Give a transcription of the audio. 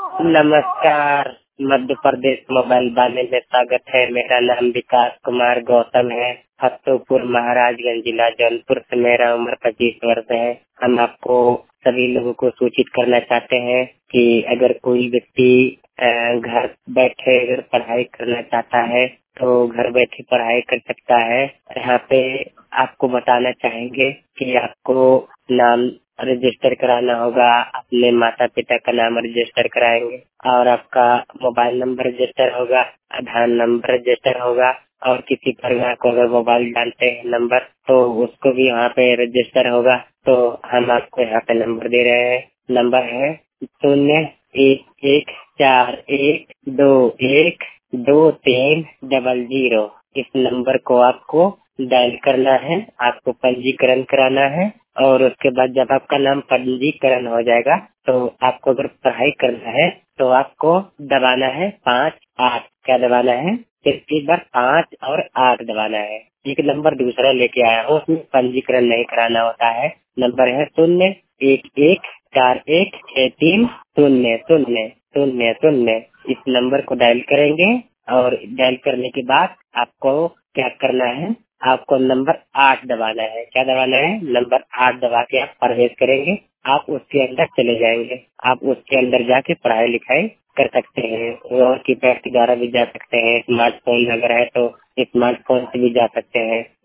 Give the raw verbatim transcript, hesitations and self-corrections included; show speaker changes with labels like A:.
A: नमस्कार, मध्य प्रदेश मोबाइल वाले में स्वागत है। मेरा नाम विकास कुमार गौतम है। फतेहपुर महाराजगंज जिला जौनपुर से मेरा उम्र पच्चीस वर्ष है। हम आपको सभी लोगों को सूचित करना चाहते हैं कि अगर कोई व्यक्ति अ, घर बैठे अगर पढ़ाई करना चाहता है तो घर बैठे पढ़ाई कर सकता है। यहाँ पे आपको बताना चाहेंगे कि आपको नाम रजिस्टर कराना होगा। अपने माता पिता का नाम रजिस्टर कराएंगे और आपका मोबाइल नंबर रजिस्टर होगा, आधार नंबर रजिस्टर होगा और किसी परिवार को अगर मोबाइल डालते हैं नंबर तो उसको भी यहाँ पे रजिस्टर होगा। तो हम आपको यहाँ पे नंबर दे रहे हैं। नंबर है शून्य एक एक चार एक दो एक दो तीन डबल जीरो। इस नंबर को आपको डायल करना है, आपको पंजीकरण कराना है और उसके बाद जब आपका नाम पंजीकरण हो जाएगा तो आपको अगर पढ़ाई करना है तो आपको दबाना है पाँच आठ। क्या दबाना है? सिर्फ एक बार पाँच और आठ दबाना है। एक नंबर दूसरा लेके आया हूँ, उसमें पंजीकरण नहीं कराना होता है। नंबर है शून्य एक एक चार एक छह तीन शून्य शून्य शून्य शून्य। इस नंबर को डायल करेंगे और डायल करने के बाद आपको क्या करना है? आपको नंबर आठ दबाना है। क्या दबाना है? नंबर आठ दबा के आप प्रवेश करेंगे। आप उसके अंदर चले जाएंगे। आप उसके अंदर जाके पढ़ाई लिखाई कर सकते हैं और कीपैड के द्वारा भी जा सकते हैं। स्मार्टफोन अगर है तो स्मार्टफोन से भी जा सकते हैं।